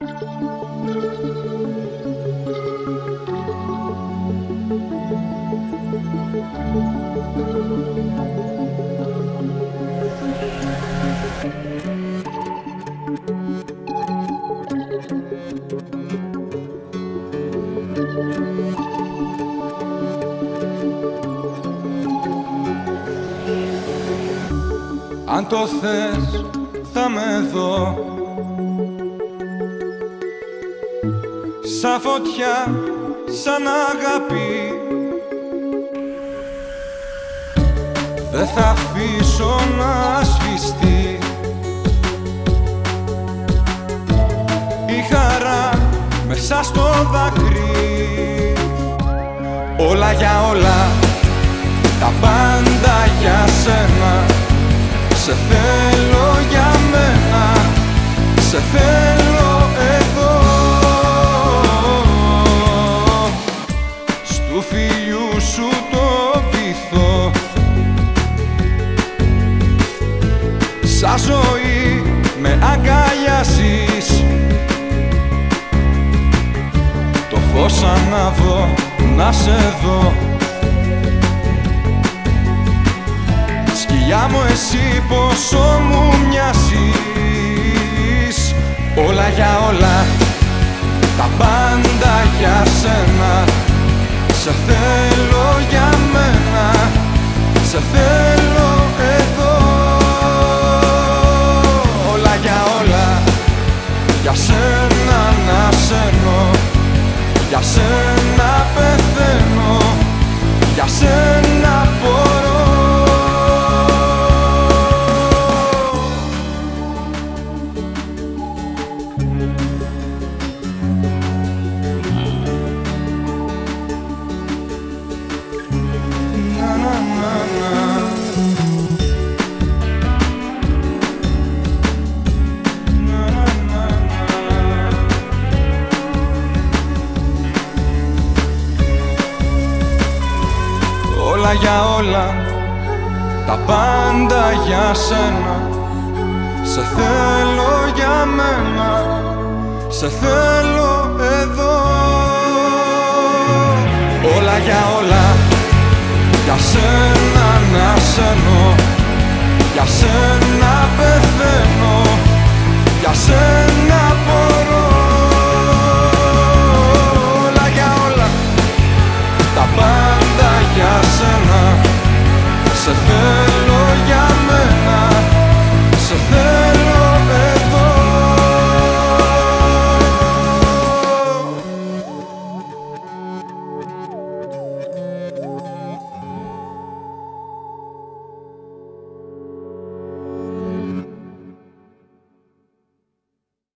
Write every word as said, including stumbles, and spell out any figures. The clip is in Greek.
Αν το θες θα με δω σαν φωτιά, σαν αγάπη. Δεν θα αφήσω να σβηστεί η χαρά μέσα στο δάκρυ. Όλα για όλα, τα πάντα για σένα. Σε θέλω για μένα, σε θέλω εδώ. Στου φιλιού σου το βυθό, σαν ζωή με αγκαλιάζεις. Το φως ανάβω να σε δω. Σκιά μου εσύ πόσο μου μοιάζεις. Όλα για όλα, τα πάντα για σένα. Σε θέλω για μένα, σε θέλω εδώ. Όλα για όλα, για σένα να σένω. Για σένα πεθαίνω, για σένα μπορώ. Όλα για όλα, τα πάντα για σένα. Σε θέλω για μένα, σε θέλω εδώ. Όλα για όλα, για σένα να σένω. Για σένα πεθαίνω, για σένα